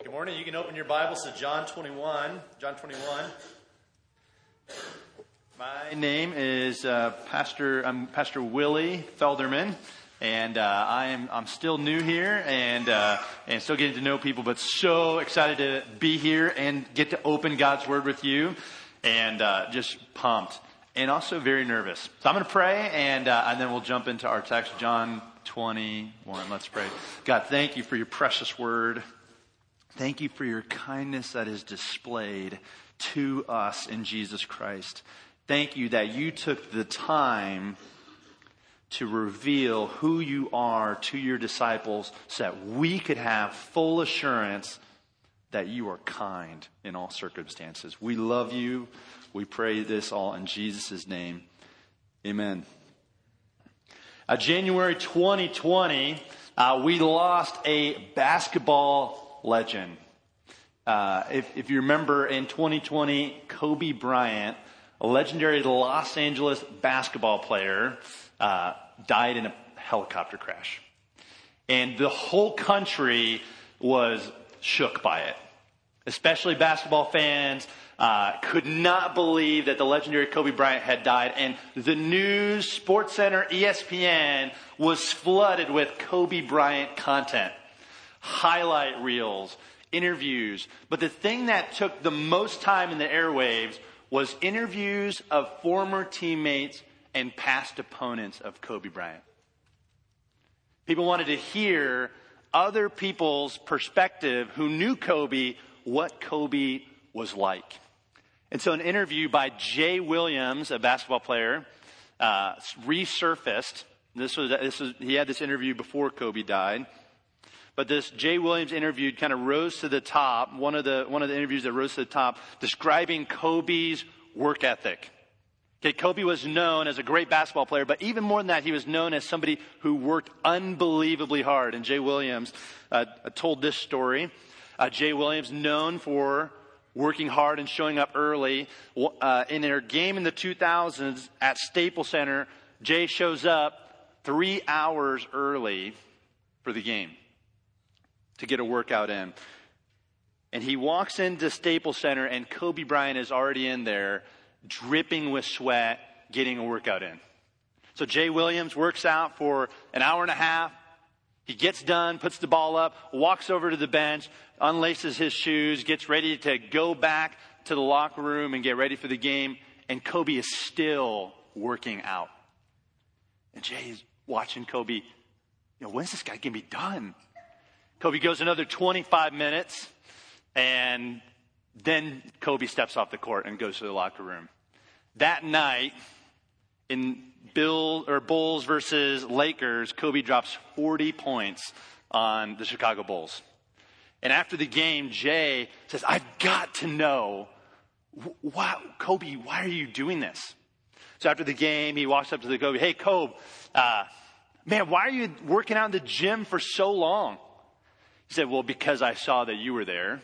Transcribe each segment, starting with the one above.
Good morning. You can open your Bibles to John 21. John 21. My name is I'm Pastor Willie Felderman, and I'm still new here and still getting to know people, but so excited to be here and get to open God's Word with you, and just pumped and also very nervous. So I'm going to pray, and then we'll jump into our text, John 21. Let's pray. God, thank you for your precious Word. Thank you for your kindness that is displayed to us in Jesus Christ. Thank you that you took the time to reveal who you are to your disciples so that we could have full assurance that you are kind in all circumstances. We love you. We pray this all in Jesus' name. Amen. January 2020, we lost a basketball legend. If you remember, in 2020, Kobe Bryant, a legendary Los Angeles basketball player, died in a helicopter crash. And the whole country was shook by it. Especially basketball fans could not believe that the legendary Kobe Bryant had died. And the news, SportsCenter, ESPN was flooded with Kobe Bryant content. Highlight reels, interviews. But the thing that took the most time in the airwaves was interviews of former teammates and past opponents of Kobe Bryant. People wanted to hear other people's perspective who knew Kobe, what Kobe was like. And so an interview by Jay Williams, a basketball player, resurfaced. He had this interview before Kobe died. But this Jay Williams interview kind of rose to the top, one of the interviews that rose to the top, describing Kobe's work ethic. Okay, Kobe was known as a great basketball player, but even more than that, he was known as somebody who worked unbelievably hard. And Jay Williams told this story. Jay Williams, known for working hard and showing up early. In their game in the 2000s at Staples Center, Jay shows up 3 hours early for the game to get a workout in. And he walks into Staples Center, and Kobe Bryant is already in there, dripping with sweat, getting a workout in. So Jay Williams works out for an hour and a half. He gets done, puts the ball up, walks over to the bench, unlaces his shoes, gets ready to go back to the locker room and get ready for the game. And Kobe is still working out. And Jay's watching Kobe. When's this guy going to be done? Kobe goes another 25 minutes, and then Kobe steps off the court and goes to the locker room. That night, in Bulls versus Lakers, Kobe drops 40 points on the Chicago Bulls. And after the game, Jay says, "I've got to know, Kobe, why are you doing this?" So after the game, he walks up to the Kobe, "Hey, Kobe, man, why are you working out in the gym for so long?" He said, "Well, because I saw that you were there."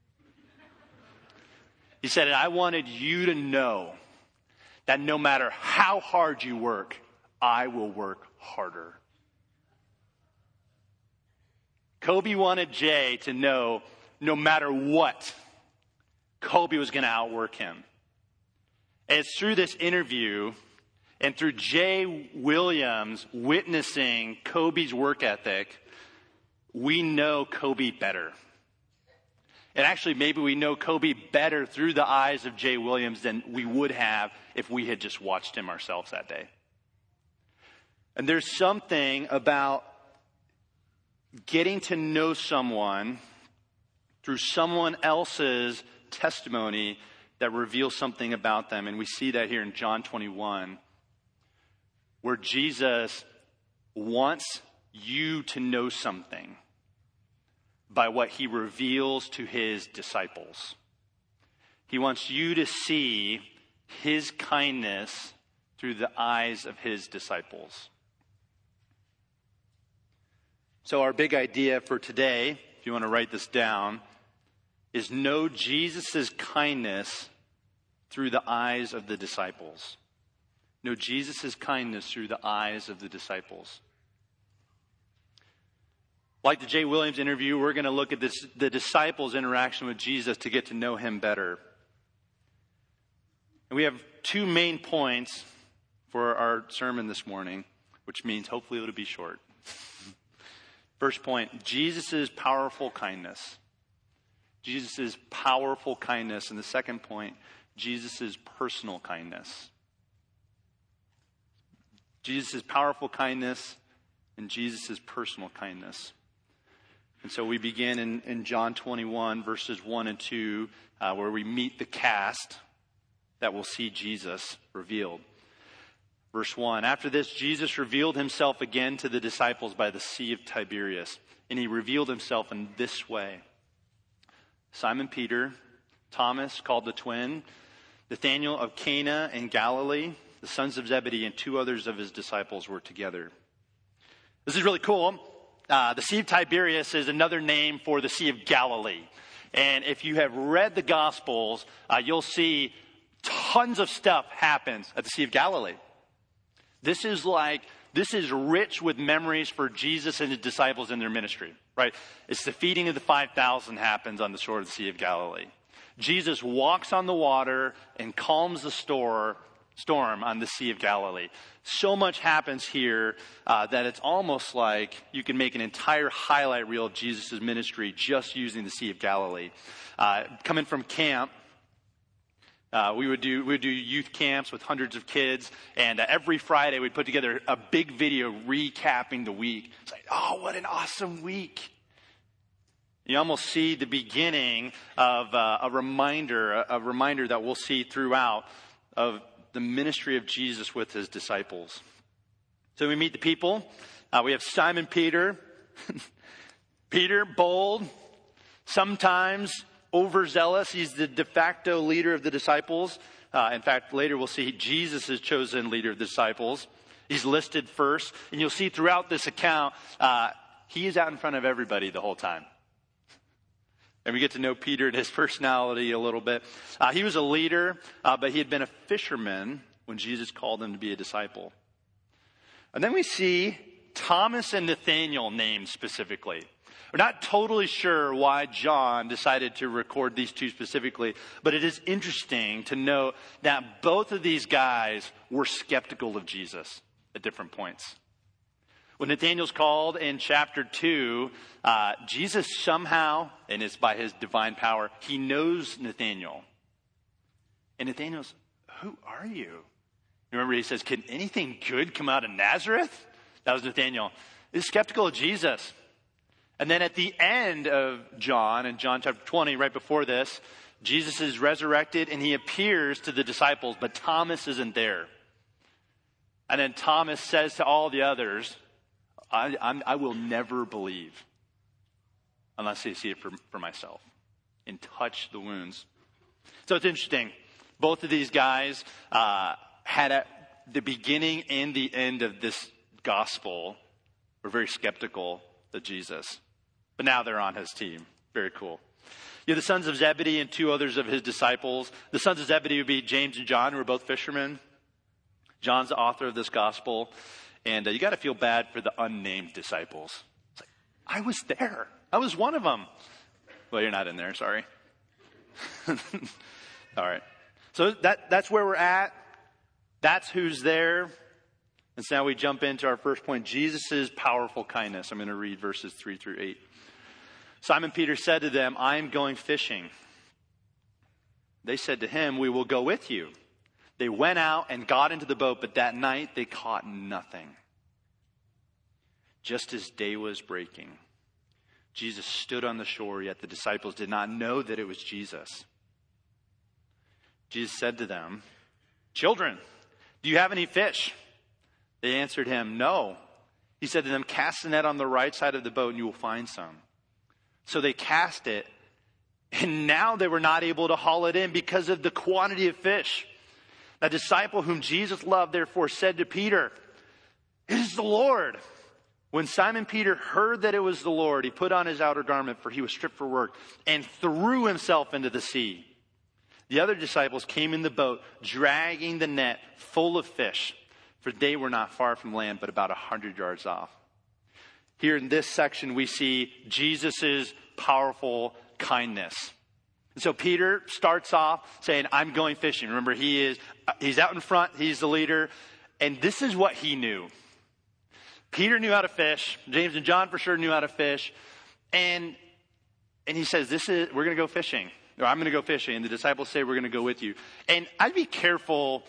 He said, "And I wanted you to know that no matter how hard you work, I will work harder." Kobe wanted Jay to know no matter what, Kobe was going to outwork him. And it's through this interview and through Jay Williams witnessing Kobe's work ethic, we know Kobe better. And actually, maybe we know Kobe better through the eyes of Jay Williams than we would have if we had just watched him ourselves that day. And there's something about getting to know someone through someone else's testimony that reveals something about them. And we see that here in John 21, where Jesus wants you to know something by what he reveals to his disciples. He wants you to see his kindness through the eyes of his disciples. So our big idea for today, if you want to write this down, is know Jesus' kindness through the eyes of the disciples. Know Jesus' kindness through the eyes of the disciples. Like the Jay Williams interview, we're going to look at the disciples' interaction with Jesus to get to know him better. And we have two main points for our sermon this morning, which means hopefully it'll be short. First point, Jesus' powerful kindness. Jesus' powerful kindness. And the second point, Jesus' personal kindness. Jesus' powerful kindness and Jesus' personal kindness. And so we begin in John 21, verses 1 and 2, where we meet the cast that will see Jesus revealed. Verse 1, after this, Jesus revealed himself again to the disciples by the Sea of Tiberias. And he revealed himself in this way. Simon Peter, Thomas, called the twin, Nathanael of Cana in Galilee, the sons of Zebedee, and two others of his disciples were together. This is really cool. The Sea of Tiberias is another name for the Sea of Galilee. And if you have read the Gospels, you'll see tons of stuff happens at the Sea of Galilee. This is rich with memories for Jesus and his disciples in their ministry, right? It's the feeding of the 5,000 happens on the shore of the Sea of Galilee. Jesus walks on the water and calms the storm on the Sea of Galilee. So much happens here that it's almost like you can make an entire highlight reel of Jesus' ministry just using the Sea of Galilee. Coming from camp, we would do youth camps with hundreds of kids, and every Friday we'd put together a big video recapping the week. It's like, oh, what an awesome week. You almost see the beginning of a reminder that we'll see throughout of the ministry of Jesus with his disciples. So we meet the people. We have Simon Peter. Peter, bold, sometimes overzealous. He's the de facto leader of the disciples. In fact, later we'll see Jesus is chosen leader of the disciples. He's listed first. And you'll see throughout this account, he is out in front of everybody the whole time. And we get to know Peter and his personality a little bit. He was a leader, but he had been a fisherman when Jesus called him to be a disciple. And then we see Thomas and Nathanael named specifically. We're not totally sure why John decided to record these two specifically, but it is interesting to note that both of these guys were skeptical of Jesus at different points. When Nathanael's called in chapter 2, Jesus somehow, and it's by his divine power, he knows Nathanael. And Nathanael's, who are you? Remember, he says, can anything good come out of Nazareth? That was Nathanael. He's skeptical of Jesus. And then at the end of John, in John chapter 20, right before this, Jesus is resurrected and he appears to the disciples, but Thomas isn't there. And then Thomas says to all the others, I will never believe unless I see it for myself and touch the wounds. So it's interesting. Both of these guys had at the beginning and the end of this gospel were very skeptical of Jesus. But now they're on his team. Very cool. You have the sons of Zebedee and two others of his disciples. The sons of Zebedee would be James and John, who are both fishermen. John's the author of this gospel. And you got to feel bad for the unnamed disciples. It's like, I was there. I was one of them. Well, you're not in there. Sorry. All right. So that's where we're at. That's who's there. And so now we jump into our first point, Jesus' powerful kindness. I'm going to read verses 3 through 8. Simon Peter said to them, I am going fishing. They said to him, we will go with you. They went out and got into the boat, but that night they caught nothing. Just as day was breaking, Jesus stood on the shore, yet the disciples did not know that it was Jesus. Jesus said to them, children, do you have any fish? They answered him, no. He said to them, cast the net on the right side of the boat and you will find some. So they cast it, and now they were not able to haul it in because of the quantity of fish. A disciple whom Jesus loved therefore said to Peter, it is the Lord. When Simon Peter heard that it was the Lord, he put on his outer garment, for he was stripped for work, and threw himself into the sea. The other disciples came in the boat, dragging the net full of fish, for they were not far from land, but about 100 yards off. here in this section, we see Jesus' powerful kindness. And so Peter starts off saying, I'm going fishing. Remember, he's out in front. He's the leader. And this is what he knew. Peter knew how to fish. James and John for sure knew how to fish. And he says, we're going to go fishing. Or I'm going to go fishing. And the disciples say, we're going to go with you. And I'd be careful.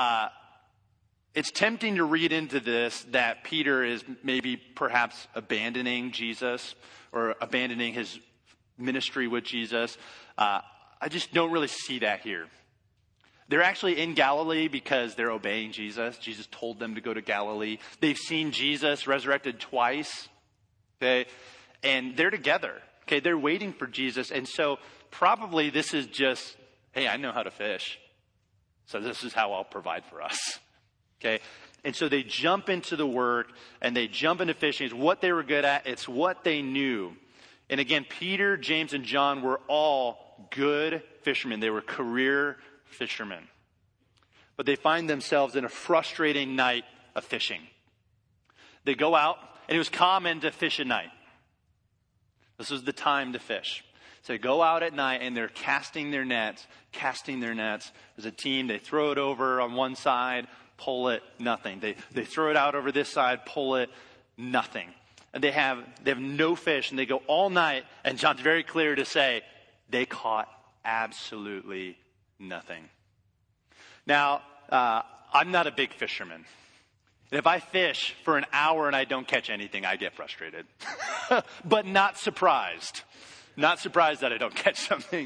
It's tempting to read into this that Peter is maybe perhaps abandoning Jesus or abandoning his ministry with Jesus. I just don't really see that here. They're actually in Galilee because they're obeying Jesus. Jesus told them to go to Galilee. They've seen Jesus resurrected twice. Okay. And they're together. Okay. They're waiting for Jesus. And so probably this is just, hey, I know how to fish. So this is how I'll provide for us. Okay. And so they jump into the work and they jump into fishing. It's what they were good at. It's what they knew. And again, Peter, James, and John were all good fishermen. They were career fishermen. But they find themselves in a frustrating night of fishing. They go out, and it was common to fish at night. This was the time to fish. So they go out at night, and they're casting their nets as a team. They throw it over on one side, pull it, nothing. They throw it out over this side, pull it, nothing. And they have no fish, and they go all night, and John's very clear to say, they caught absolutely nothing. Now, I'm not a big fisherman. And if I fish for an hour and I don't catch anything, I get frustrated. But not surprised. Not surprised that I don't catch something.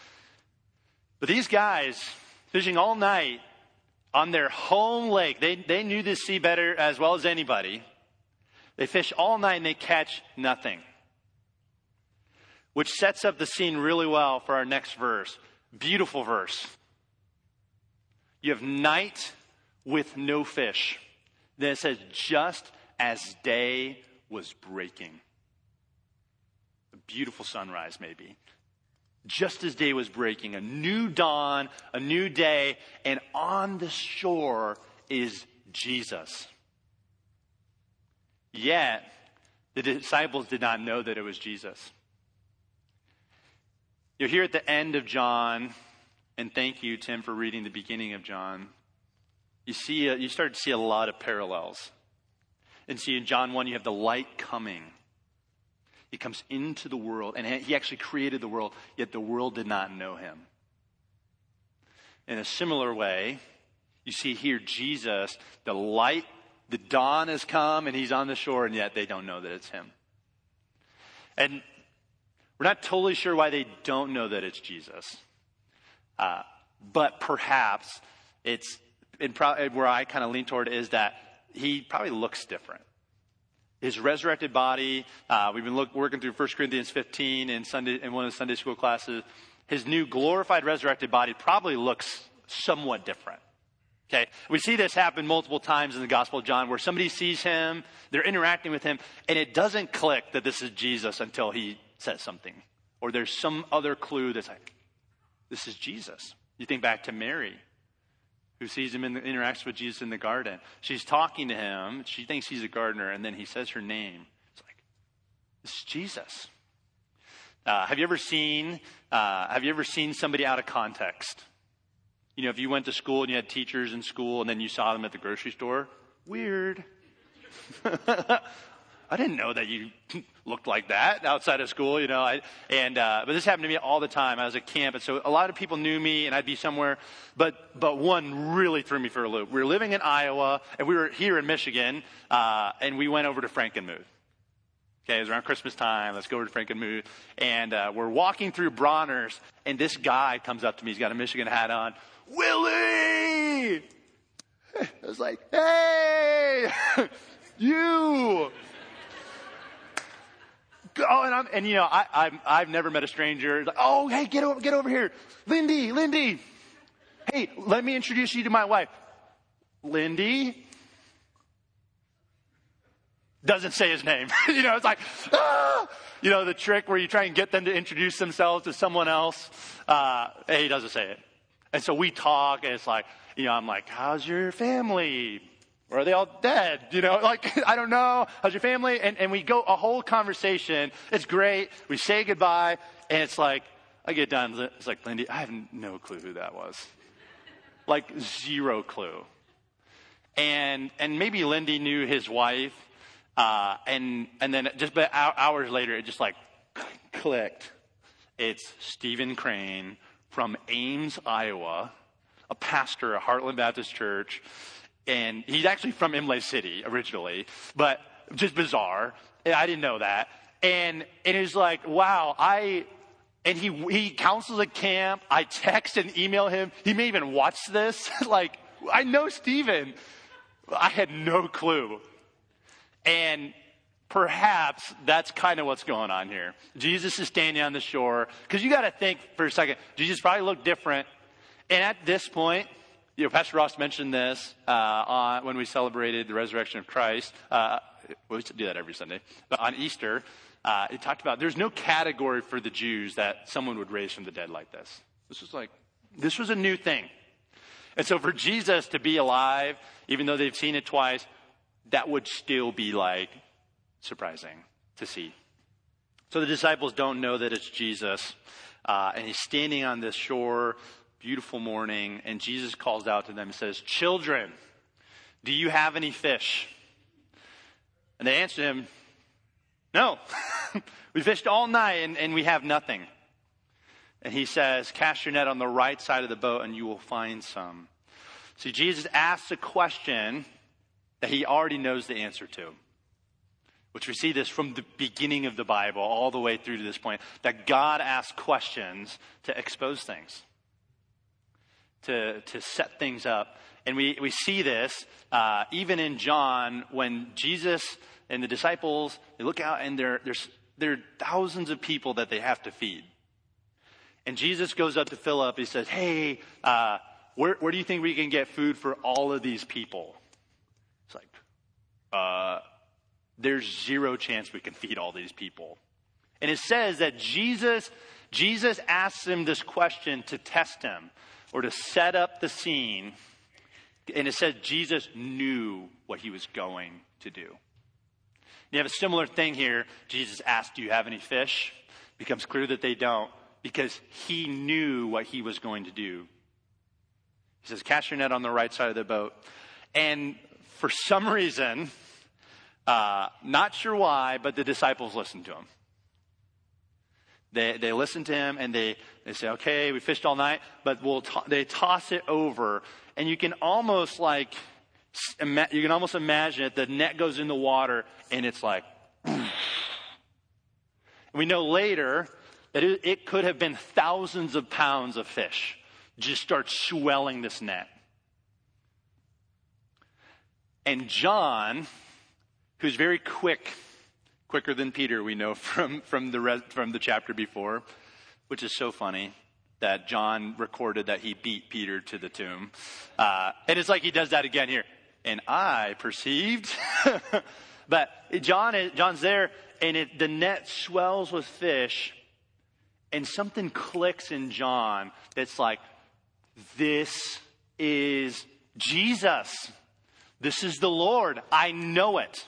But these guys, fishing all night on their home lake, they knew this sea better as well as anybody. They fish all night and they catch nothing. Which sets up the scene really well for our next verse. Beautiful verse. You have night with no fish. Then it says, just as day was breaking. A beautiful sunrise, maybe. Just as day was breaking. A new dawn, a new day. And on the shore is Jesus. Yet, the disciples did not know that it was Jesus. You're here at the end of John, and thank you, Tim, for reading the beginning of John. You start to see a lot of parallels. And see, in John 1, you have the light coming. He comes into the world, and he actually created the world, yet the world did not know him. In a similar way, you see here Jesus, the light, the dawn has come, and he's on the shore, and yet they don't know that it's him. And we're not totally sure why they don't know that it's Jesus. But perhaps it's where I kind of lean toward is that he probably looks different. His resurrected body, we've been working through 1 Corinthians 15 in one of the Sunday school classes. His new glorified resurrected body probably looks somewhat different. Okay, we see this happen multiple times in the Gospel of John where somebody sees him, they're interacting with him, and it doesn't click that this is Jesus until he says something. Or there's some other clue that's like, this is Jesus. You think back to Mary, who sees him interacts with Jesus in the garden. She's talking to him. She thinks he's a gardener, and then he says her name. It's like, this is Jesus. Have you ever seen somebody out of context? You know, if you went to school and you had teachers in school and then you saw them at the grocery store, weird. I didn't know that you looked like that outside of school, you know. But this happened to me all the time. I was at camp, and so a lot of people knew me, and I'd be somewhere. But one really threw me for a loop. We were living in Iowa, and we were here in Michigan, and we went over to Frankenmuth. Okay, it was around Christmas time. Let's go over to Frankenmuth. And we're walking through Bronner's, and this guy comes up to me. He's got a Michigan hat on. Willie! I was like, hey! You! Oh, and you know, I've never met a stranger. Like, oh, hey, get over here. Lindy. Hey, let me introduce you to my wife. Lindy? Doesn't say his name. You know, it's like, ah! You know, the trick where you try and get them to introduce themselves to someone else. He doesn't say it. And so we talk, and it's like, you know, I'm like, how's your family? Or are they all dead? Like, I don't know. How's your family? And we go a whole conversation. It's great. We say goodbye. And it's like, I get done. It's like, Lindy, I have no clue who that was. Like, zero clue. And maybe Lindy knew his wife. And then just hours later, it just like clicked. It's Stephen Crane from Ames, Iowa, a pastor at Heartland Baptist Church. And he's actually from Imlay City originally, but just bizarre. I didn't know that. And it was like, wow, he counsels at camp. I text and email him. He may even watch this. Like, I know Stephen. I had no clue. And perhaps that's kind of what's going on here. Jesus is standing on the shore. Because you got to think for a second, Jesus probably looked different. And at this point, Pastor Ross mentioned this when we celebrated the resurrection of Christ. We used to do that every Sunday. But on Easter, he talked about there's no category for the Jews that someone would raise from the dead like this. This was a new thing. And so for Jesus to be alive, even though they've seen it twice, that would still be like surprising to see. So the disciples don't know that it's Jesus. And he's standing on this shore. Beautiful morning, and Jesus calls out to them and says, "Children, do you have any fish?" And they answer him, "No, we fished all night and we have nothing." And he says, "Cast your net on the right side of the boat and you will find some." See, Jesus asks a question that he already knows the answer to, which we see this from the beginning of the Bible all the way through to this point, that God asks questions to expose things. To set things up. And we see this even in John when Jesus and the disciples, they look out and there are thousands of people that they have to feed. And Jesus goes up to Philip. He says, "Hey, where do you think we can get food for all of these people?" It's like, there's zero chance we can feed all these people. And it says that Jesus asks him this question to test him, or to set up the scene. And it says Jesus knew what he was going to do. You have a similar thing here. Jesus asked, "Do you have any fish?" It becomes clear that they don't, because he knew what he was going to do. He says, "Cast your net on the right side of the boat." And for some reason, not sure why, but the disciples listened to him. They listen to him and they say, "Okay, we fished all night," but they toss it over, and you can almost imagine it. The net goes in the water, and it's like, we know later that it could have been thousands of pounds of fish just start swelling this net. And John, who's very quicker than Peter, we know from the chapter before, which is so funny that John recorded that he beat Peter to the tomb. And it's like he does that again here. "And I perceived." But John's there, and the net swells with fish, and something clicks in John that's like, this is Jesus. This is the Lord. I know it.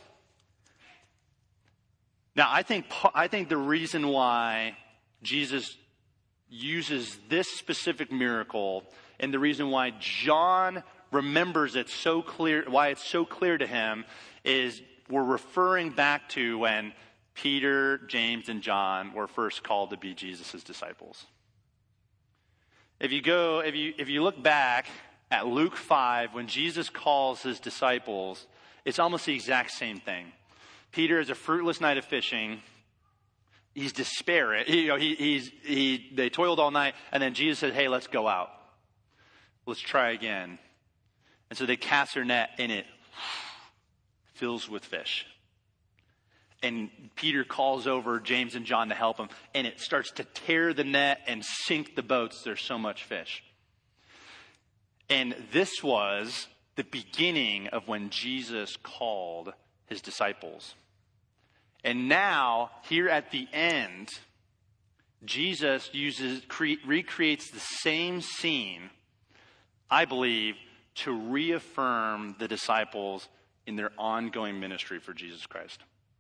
Now, I think the reason why Jesus uses this specific miracle, and the reason why John remembers it so clear, why it's so clear to him, is we're referring back to when Peter, James, and John were first called to be Jesus' disciples. If you look back at Luke 5, when Jesus calls his disciples, it's almost the exact same thing. Peter has a fruitless night of fishing. He's despairing. They toiled all night, and then Jesus said, "Hey, let's go out. Let's try again." And so they cast their net, and it fills with fish. And Peter calls over James and John to help him, and it starts to tear the net and sink the boats. There's so much fish. And this was the beginning of when Jesus called his disciples. And now, here at the end, Jesus recreates the same scene, I believe, to reaffirm the disciples in their ongoing ministry for Jesus Christ.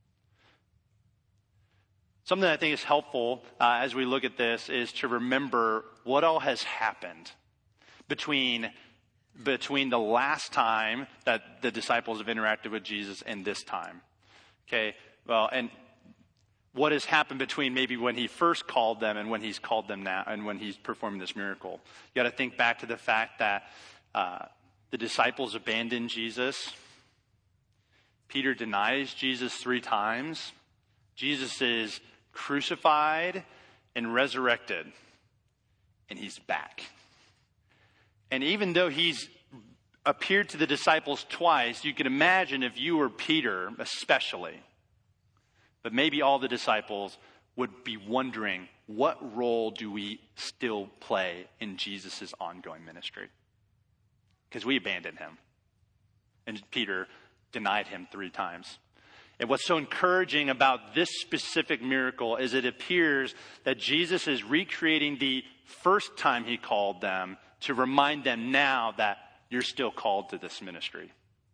Something I think is helpful as we look at this is to remember what all has happened between the last time that the disciples have interacted with Jesus and this time. Okay, well, and what has happened between maybe when he first called them and when he's called them now and when he's performing this miracle. You got to think back to the fact that the disciples abandoned Jesus. Peter denies Jesus 3 times. Jesus is crucified and resurrected, and he's back. And even though he's appeared to the disciples twice, you can imagine if you were Peter especially, but maybe all the disciples would be wondering, what role do we still play in Jesus' ongoing ministry? Because we abandoned him. And Peter denied him 3 times. And what's so encouraging about this specific miracle is it appears that Jesus is recreating the first time he called them to remind them now that you're still called to this ministry.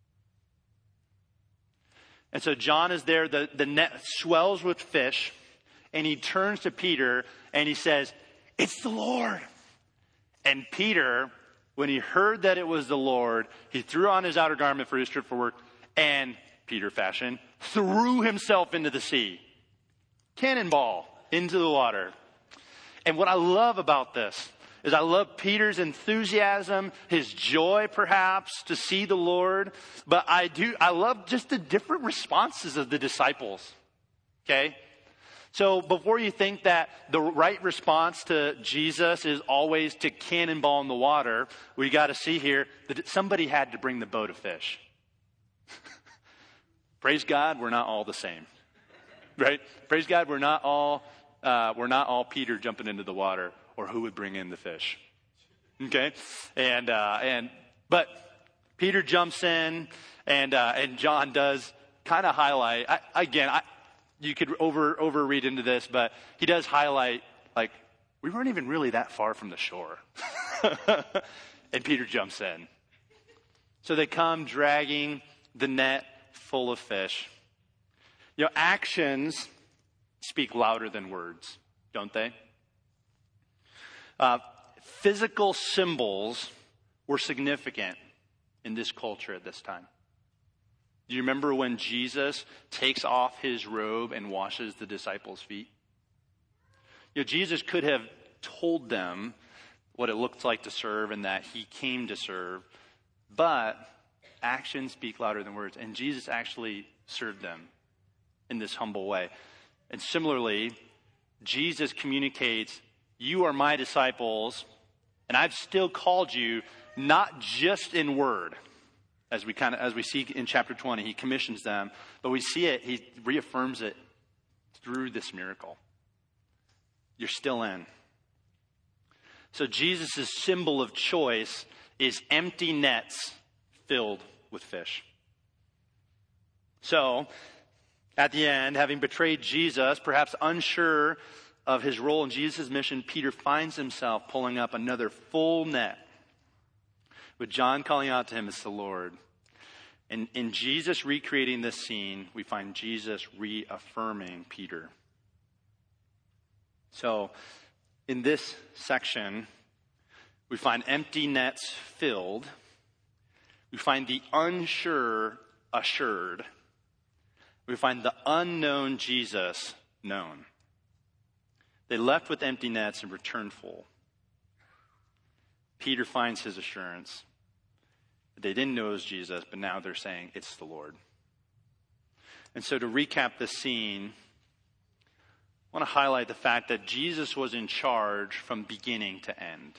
And so John is there, the net swells with fish, and he turns to Peter and he says, "It's the Lord." And Peter, when he heard that it was the Lord, he threw on his outer garment for his trip for work, and Peter fashion, threw himself into the sea. Cannonball into the water. And what I love about this is I love Peter's enthusiasm, his joy perhaps to see the Lord. But I love just the different responses of the disciples. Okay? So before you think that the right response to Jesus is always to cannonball in the water, we got to see here that somebody had to bring the boat of fish. Praise God, we're not all the same, right? Praise God, we're not all Peter jumping into the water, or who would bring in the fish, okay? But Peter jumps in, and John does kind of highlight. You could overread into this, but he does highlight like we weren't even really that far from the shore, and Peter jumps in. So they come dragging the net full of fish. You know, actions speak louder than words, don't they? Physical symbols were significant in this culture at this time. Do you remember when Jesus takes off his robe and washes the disciples' feet? You know, Jesus could have told them what it looked like to serve and that he came to serve, but actions speak louder than words. And Jesus actually served them in this humble way. And similarly, Jesus communicates, you are my disciples, and I've still called you, not just in word. As we see in chapter 20, he commissions them, but we see it, he reaffirms it through this miracle. You're still in. So Jesus' symbol of choice is empty nets filled with fish. So, at the end, having betrayed Jesus, perhaps unsure of his role in Jesus' mission, Peter finds himself pulling up another full net, with John calling out to him, "It's the Lord." And in Jesus recreating this scene, we find Jesus reaffirming Peter. So, in this section, we find empty nets filled. We find the unsure assured. We find the unknown Jesus known. They left with empty nets and returned full. Peter finds his assurance. They didn't know it was Jesus, but now they're saying it's the Lord. And so to recap this scene, I want to highlight the fact that Jesus was in charge from beginning to end.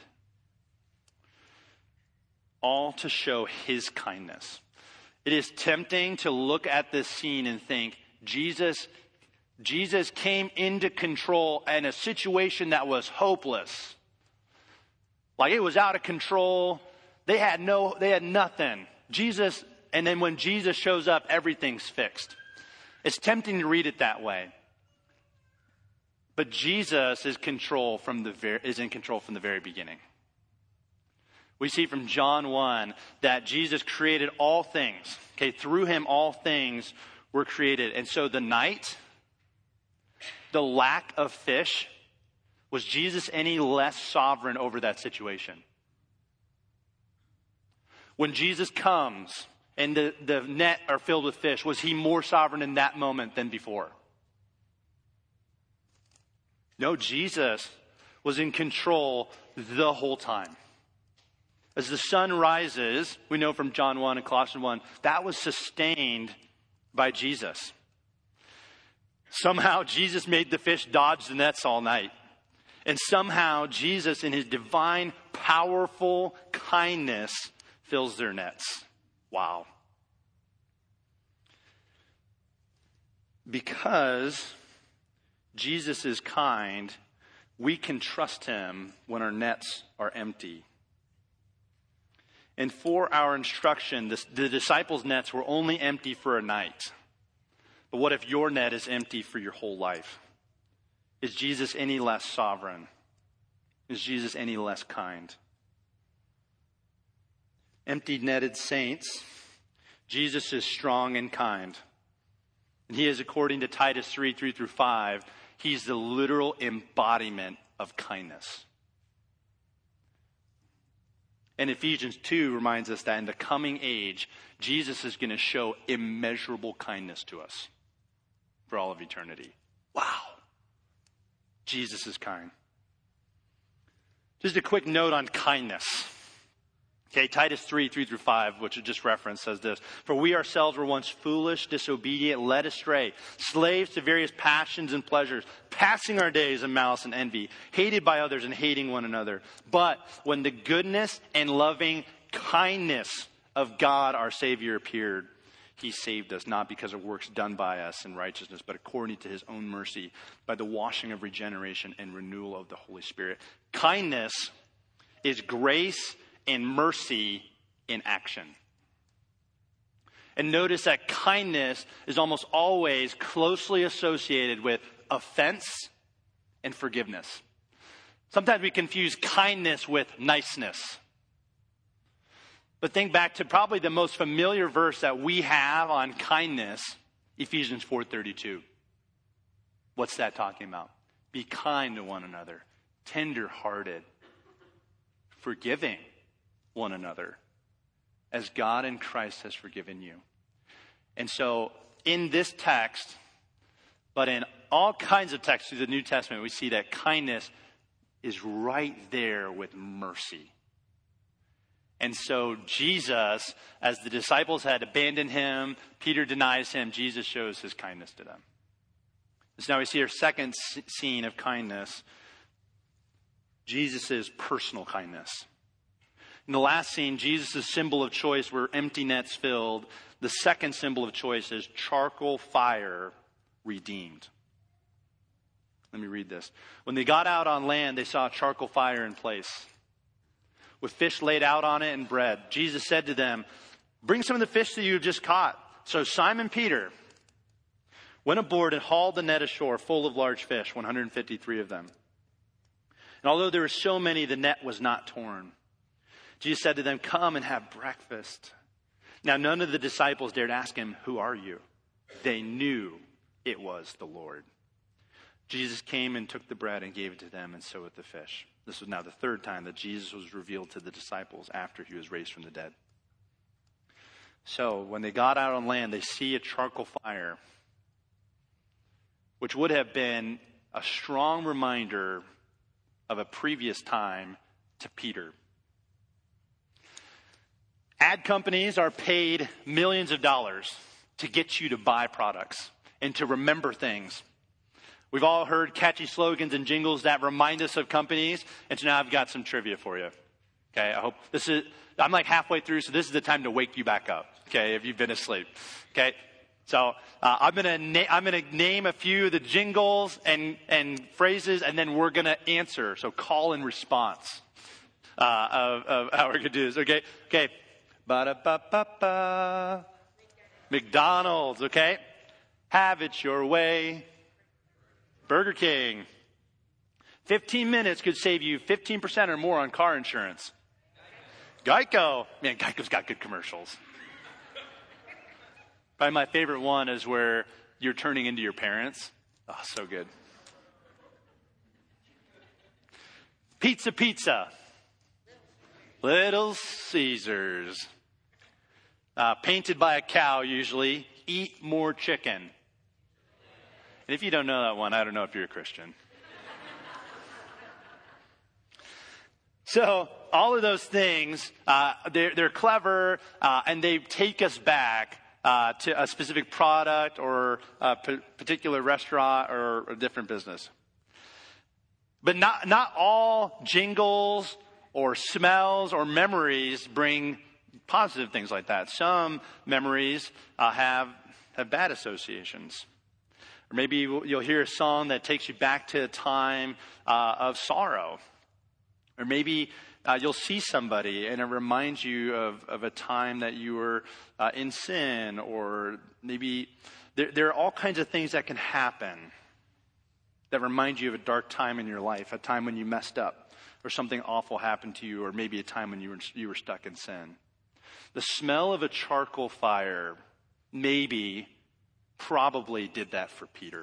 All to show his kindness. It is tempting to look at this scene and think, Jesus came into control in a situation that was hopeless. Like it was out of control. They had nothing. Jesus, and then when Jesus shows up, everything's fixed. It's tempting to read it that way. But Jesus is in control from the very beginning. We see from John 1 that Jesus created all things. Okay, through him all things were created. And so the night, the lack of fish, was Jesus any less sovereign over that situation? When Jesus comes and the net are filled with fish, was he more sovereign in that moment than before? No, Jesus was in control the whole time. As the sun rises, we know from John 1 and Colossians 1, that was sustained by Jesus. Somehow Jesus made the fish dodge the nets all night. And somehow Jesus, in his divine, powerful kindness, fills their nets. Wow. Because Jesus is kind, we can trust him when our nets are empty. And for our instruction, the disciples' nets were only empty for a night. But what if your net is empty for your whole life? Is Jesus any less sovereign? Is Jesus any less kind? Empty-netted saints, Jesus is strong and kind. And he is, according to Titus 3:3-5, he's the literal embodiment of kindness. And Ephesians 2 reminds us that in the coming age, Jesus is going to show immeasurable kindness to us for all of eternity. Wow. Jesus is kind. Just a quick note on kindness. Okay, Titus 3:3-5, which I just referenced, says this. For we ourselves were once foolish, disobedient, led astray, slaves to various passions and pleasures, passing our days in malice and envy, hated by others and hating one another. But when the goodness and loving kindness of God our Savior appeared, he saved us, not because of works done by us in righteousness, but according to his own mercy, by the washing of regeneration and renewal of the Holy Spirit. Kindness is grace and mercy in action. And notice that kindness is almost always closely associated with offense and forgiveness. Sometimes we confuse kindness with niceness. But think back to probably the most familiar verse that we have on kindness, Ephesians 4:32. What's that talking about? Be kind to one another, tender-hearted, forgiving one another, as God in Christ has forgiven you. And so in this text, but in all kinds of texts through the New Testament, we see that kindness is right there with mercy. And so Jesus, as the disciples had abandoned him, Peter denies him, Jesus shows his kindness to them. So now we see our second scene of kindness, Jesus' personal kindness. In the last scene, Jesus' symbol of choice were empty nets filled. The second symbol of choice is charcoal fire redeemed. Let me read this. When they got out on land, they saw a charcoal fire in place, with fish laid out on it and bread. Jesus said to them, bring some of the fish that you have just caught. So Simon Peter went aboard and hauled the net ashore full of large fish, 153 of them. And although there were so many, the net was not torn. Jesus said to them, come and have breakfast. Now none of the disciples dared ask him, who are you? They knew it was the Lord. Jesus came and took the bread and gave it to them, and so with the fish. This was now the third time that Jesus was revealed to the disciples after he was raised from the dead. So when they got out on land, they see a charcoal fire, which would have been a strong reminder of a previous time to Peter. Ad companies are paid millions of dollars to get you to buy products and to remember things. We've all heard catchy slogans and jingles that remind us of companies. And so now I've got some trivia for you. Okay, I hope I'm like halfway through, so this is the time to wake you back up. Okay, if you've been asleep. Okay, so I'm gonna name a few of the jingles and phrases, and then we're gonna answer. So call and response of how we're gonna do this. Okay. Ba-da-ba-ba-ba. McDonald's, okay? Have it your way. Burger King. 15 minutes could save you 15% or more on car insurance. Geico. Man, Geico's got good commercials. Probably my favorite one is where you're turning into your parents. Oh, so good. Pizza. Little Caesars. Painted by a cow, usually. Eat more chicken. And if you don't know that one, I don't know if you're a Christian. So all of those things, they're clever, and they take us back to a specific product or a particular restaurant or a different business. But not all jingles or smells or memories bring positive things like that. Some memories have bad associations. Or maybe you'll hear a song that takes you back to a time of sorrow. Or maybe you'll see somebody and it reminds you of a time that you were in sin. Or maybe there are all kinds of things that can happen that remind you of a dark time in your life, a time when you messed up, or something awful happened to you, or maybe a time when you were stuck in sin. The smell of a charcoal fire probably did that for Peter.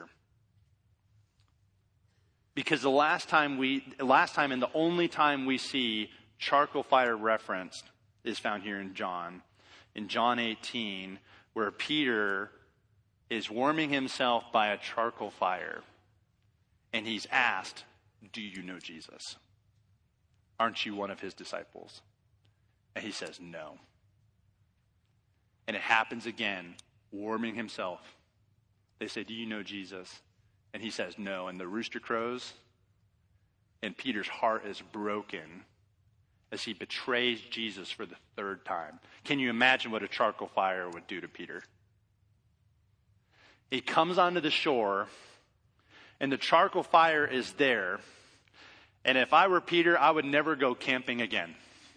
Because the last time and the only time we see charcoal fire referenced is found here in John 18, where Peter is warming himself by a charcoal fire. And he's asked, "Do you know Jesus? Aren't you one of his disciples?" And he says, "No." And it happens again, warming himself. They say, "Do you know Jesus?" And he says, "No." And the rooster crows, and Peter's heart is broken as he betrays Jesus for the third time. Can you imagine what a charcoal fire would do to Peter? He comes onto the shore, and the charcoal fire is there. And if I were Peter, I would never go camping again.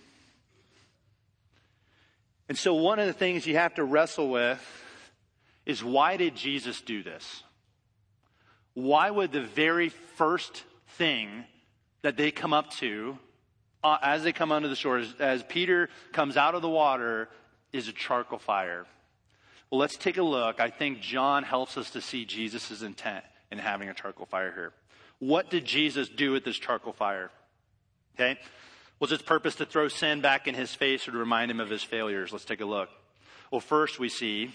And so one of the things you have to wrestle with is, why did Jesus do this? Why would the very first thing that they come up to as they come onto the shore, as Peter comes out of the water, is a charcoal fire? Well, let's take a look. I think John helps us to see Jesus' intent in having a charcoal fire here. What did Jesus do with this charcoal fire? Okay. Was its purpose to throw sin back in his face or to remind him of his failures? Let's take a look. Well, first we see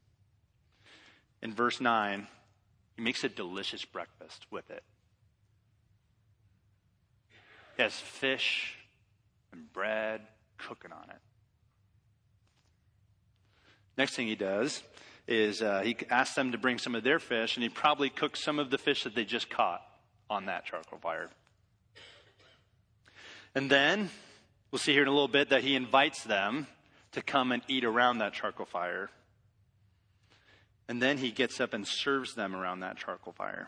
in verse 9, he makes a delicious breakfast with it. He has fish and bread cooking on it. Next thing he does is he asks them to bring some of their fish, and he probably cooks some of the fish that they just caught on that charcoal fire. And then we'll see here in a little bit that he invites them to come and eat around that charcoal fire. And then he gets up and serves them around that charcoal fire.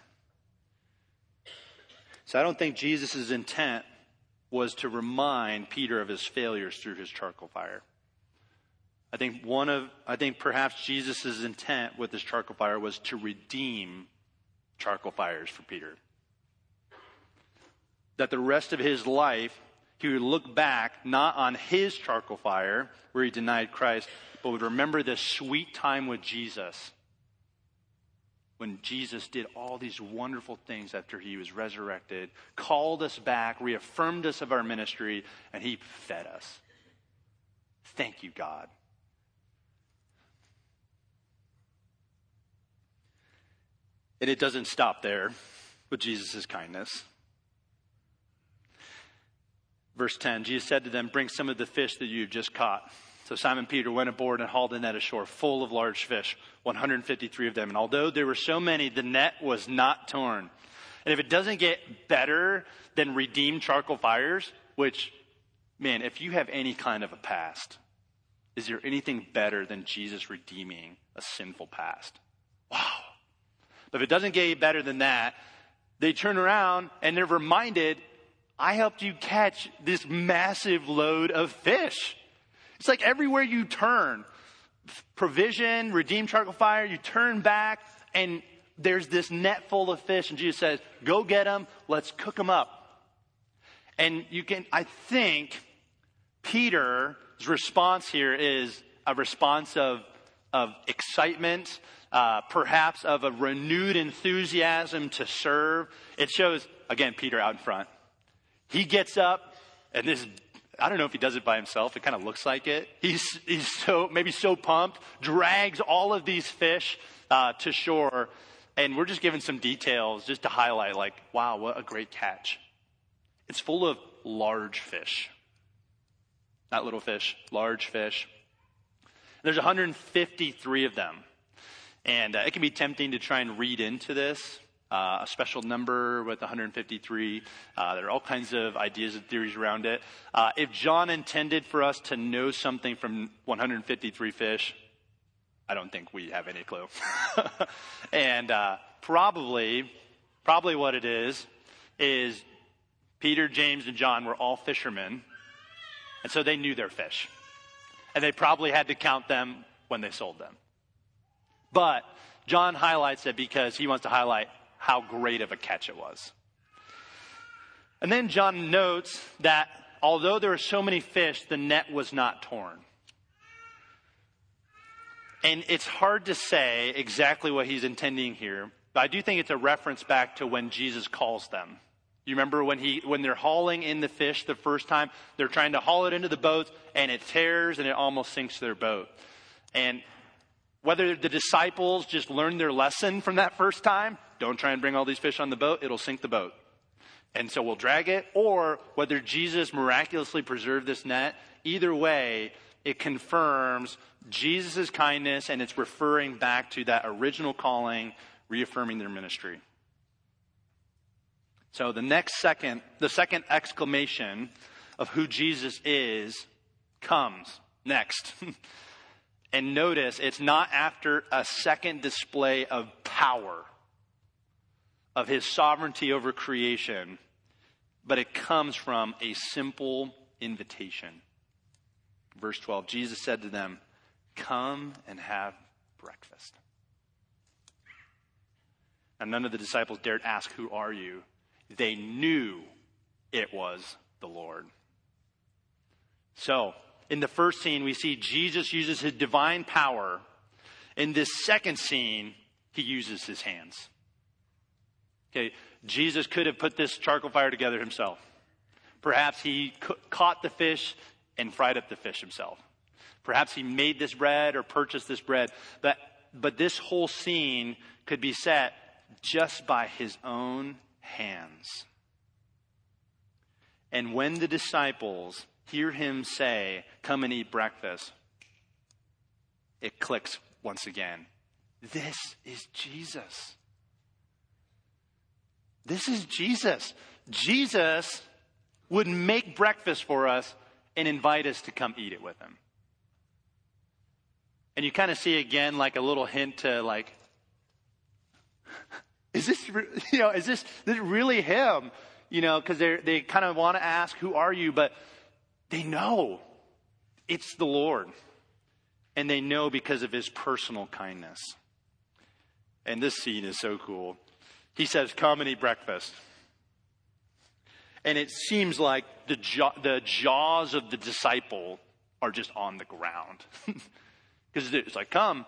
So I don't think Jesus' intent was to remind Peter of his failures through his charcoal fire. I think perhaps Jesus' intent with this charcoal fire was to redeem charcoal fires for Peter. That the rest of his life, he would look back not on his charcoal fire where he denied Christ, but would remember this sweet time with Jesus, when Jesus did all these wonderful things after he was resurrected, called us back, reaffirmed us of our ministry, and he fed us. Thank you, God. And it doesn't stop there with Jesus' kindness. Verse 10, Jesus said to them, "Bring some of the fish that you've just caught." So Simon Peter went aboard and hauled a net ashore full of large fish, 153 of them. And although there were so many, the net was not torn. And if it doesn't get better than redeemed charcoal fires, which, man, if you have any kind of a past, is there anything better than Jesus redeeming a sinful past? Wow. But if it doesn't get any better than that, they turn around and they're reminded, I helped you catch this massive load of fish. It's like everywhere you turn, provision, redeemed charcoal fire, you turn back and there's this net full of fish. And Jesus says, go get them. Let's cook them up. And I think Peter's response here is a response of excitement, perhaps of a renewed enthusiasm to serve. It shows, again, Peter out in front. He gets up, and I don't know if he does it by himself. It kind of looks like it. He's so pumped, drags all of these fish to shore. And we're just giving some details just to highlight, like, wow, what a great catch. It's full of large fish. Not little fish, large fish. There's 153 of them. And it can be tempting to try and read into this, a special number with 153. There are all kinds of ideas and theories around it. If John intended for us to know something from 153 fish, I don't think we have any clue. And probably what it is Peter, James, and John were all fishermen, and so they knew their fish. And they probably had to count them when they sold them. But John highlights it because he wants to highlight how great of a catch it was. And then John notes that although there were so many fish, the net was not torn. And it's hard to say exactly what he's intending here, but I do think it's a reference back to when Jesus calls them. You remember when they're hauling in the fish the first time, they're trying to haul it into the boat, and it tears and it almost sinks their boat. And whether the disciples just learned their lesson from that first time, don't try and bring all these fish on the boat, it'll sink the boat. And so we'll drag it, or whether Jesus miraculously preserved this net, either way, it confirms Jesus' kindness, and it's referring back to that original calling, reaffirming their ministry. So the second exclamation of who Jesus is comes next. And notice, it's not after a second display of power, of his sovereignty over creation, but it comes from a simple invitation. Verse 12, Jesus said to them, "Come and have breakfast." And none of the disciples dared ask, "Who are you?" They knew it was the Lord. So, in the first scene, we see Jesus uses his divine power. In this second scene, he uses his hands. Okay, Jesus could have put this charcoal fire together himself. Perhaps he caught the fish and fried up the fish himself. Perhaps he made this bread or purchased this bread. But this whole scene could be set just by his own hands. And when the disciples hear him say, "Come and eat breakfast," it clicks once again. This is Jesus. This is Jesus. Jesus would make breakfast for us and invite us to come eat it with him. And you kind of see again like a little hint to like, is this really him? Because they kind of want to ask, "Who are you?" But they know it's the Lord. And they know because of his personal kindness. And this scene is so cool. He says, "Come and eat breakfast." And it seems like the jaws of the disciple are just on the ground. Because it's like, "Come."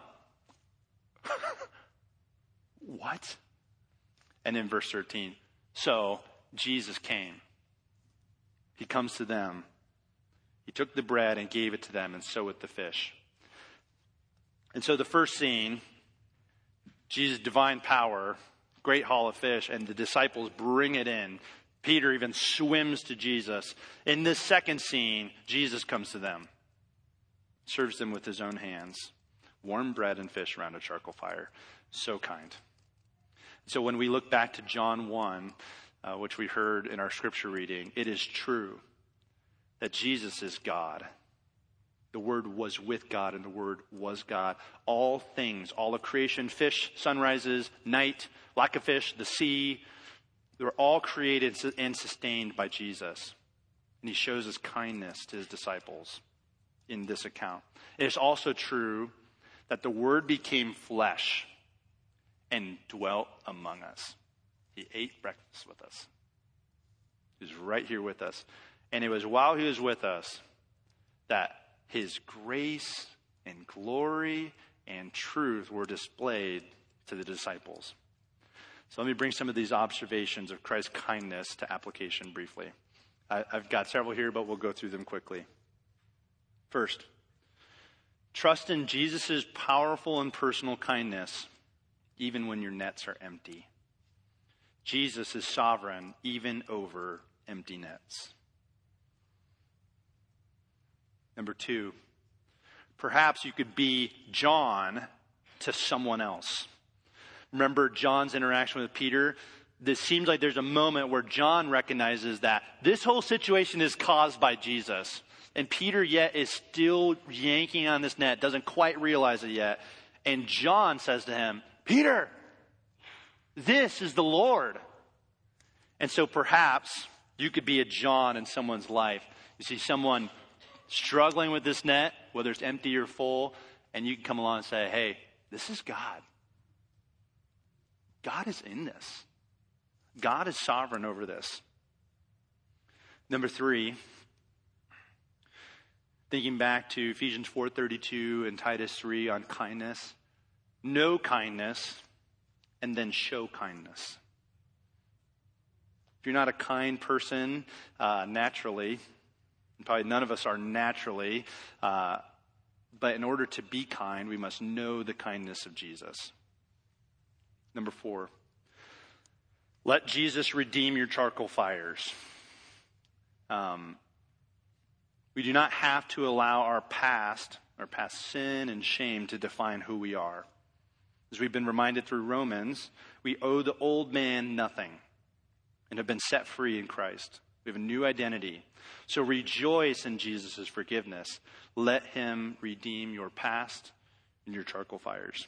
What? And in verse 13, so Jesus came. He comes to them. He took the bread and gave it to them, and so with the fish. And so the first scene, Jesus' divine power, great haul of fish, and the disciples bring it in. Peter even swims to Jesus. In this second scene, Jesus comes to them, serves them with his own hands, warm bread and fish around a charcoal fire. So kind. So when we look back to John 1, which we heard in our scripture reading, it is true that Jesus is God. The Word was with God, and the Word was God. All things, all of creation, fish, sunrises, night, lack of fish, the sea, they were all created and sustained by Jesus. And he shows his kindness to his disciples in this account. It is also true that the Word became flesh and dwelt among us. He ate breakfast with us. He was right here with us. And it was while he was with us that his grace and glory and truth were displayed to the disciples. So let me bring some of these observations of Christ's kindness to application briefly. I've got several here, but we'll go through them quickly. First, trust in Jesus' powerful and personal kindness, even when your nets are empty. Jesus is sovereign even over empty nets. Number two, perhaps you could be John to someone else. Remember John's interaction with Peter? This seems like there's a moment where John recognizes that this whole situation is caused by Jesus. And Peter yet is still yanking on this net, doesn't quite realize it yet. And John says to him, Peter, this is the Lord. And so perhaps you could be a John in someone's life. You see someone struggling with this net, whether it's empty or full, and you can come along and say, hey, this is God. God is in this. God is sovereign over this. Number three, thinking back to Ephesians 4:32 and Titus 3 on kindness, know kindness and then show kindness. If you're not a kind person naturally, and probably none of us are naturally, but in order to be kind, we must know the kindness of Jesus. Number four, let Jesus redeem your charcoal fires. We do not have to allow our past sin and shame to define who we are. As we've been reminded through Romans, we owe the old man nothing and have been set free in Christ. We have a new identity. So rejoice in Jesus' forgiveness. Let him redeem your past and your charcoal fires.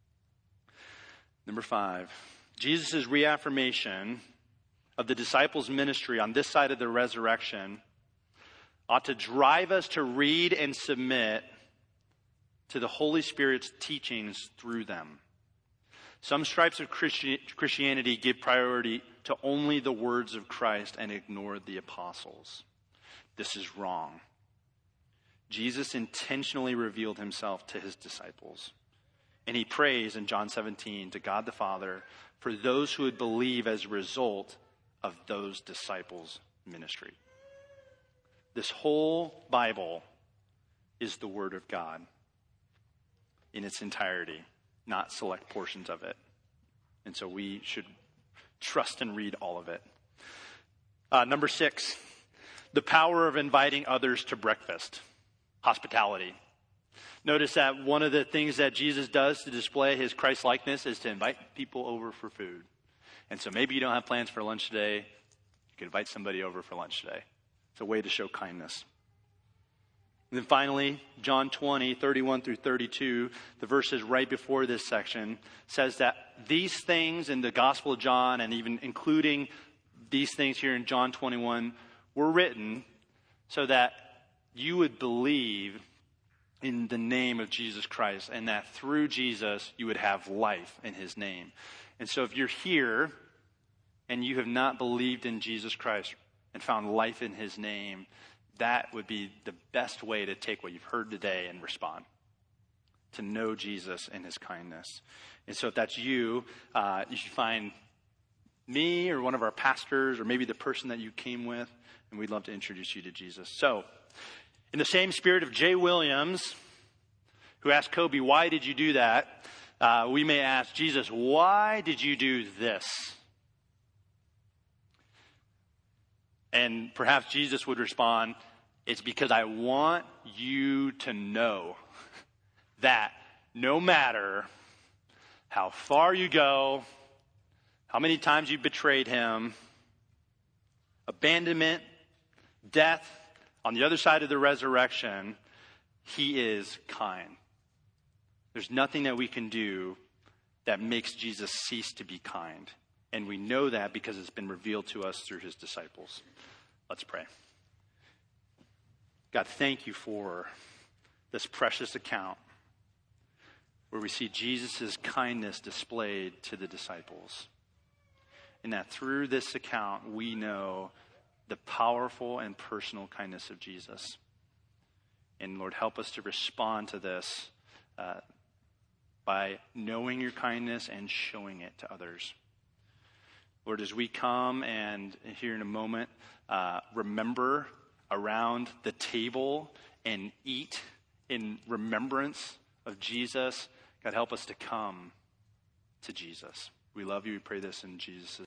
Number five, Jesus' reaffirmation of the disciples' ministry on this side of the resurrection ought to drive us to read and submit to the Holy Spirit's teachings through them. Some stripes of Christianity give priority to only the words of Christ and ignore the apostles. This is wrong. Jesus intentionally revealed himself to his disciples. And he prays in John 17 to God the Father for those who would believe as a result of those disciples' ministry. This whole Bible is the Word of God in its entirety, not select portions of it. And so we should trust and read all of it. Number six, the power of inviting others to breakfast. Hospitality. Notice that one of the things that Jesus does to display his Christ-likeness is to invite people over for food. And so maybe you don't have plans for lunch today. You can invite somebody over for lunch today. It's a way to show kindness. And then finally, John 20, 31 through 32, the verses right before this section, says that these things in the Gospel of John, and even including these things here in John 21, were written so that you would believe in the name of Jesus Christ, and that through Jesus you would have life in his name. And so if you're here and you have not believed in Jesus Christ and found life in his name, that would be the best way to take what you've heard today and respond. To know Jesus and his kindness. And so if that's you, you should find me or one of our pastors or maybe the person that you came with, and we'd love to introduce you to Jesus. So, in the same spirit of Jay Williams, who asked Kobe, why did you do that? We may ask Jesus, why did you do this? And perhaps Jesus would respond, it's because I want you to know that no matter how far you go, how many times you betrayed him, abandonment, death, on the other side of the resurrection, he is kind. There's nothing that we can do that makes Jesus cease to be kind. And we know that because it's been revealed to us through his disciples. Let's pray. God, thank you for this precious account where we see Jesus' kindness displayed to the disciples. And that through this account, we know the powerful and personal kindness of Jesus. And Lord, help us to respond to this by knowing your kindness and showing it to others. Lord, as we come and here in a moment, remember around the table and eat in remembrance of Jesus, God, help us to come to Jesus. We love you. We pray this in Jesus' name.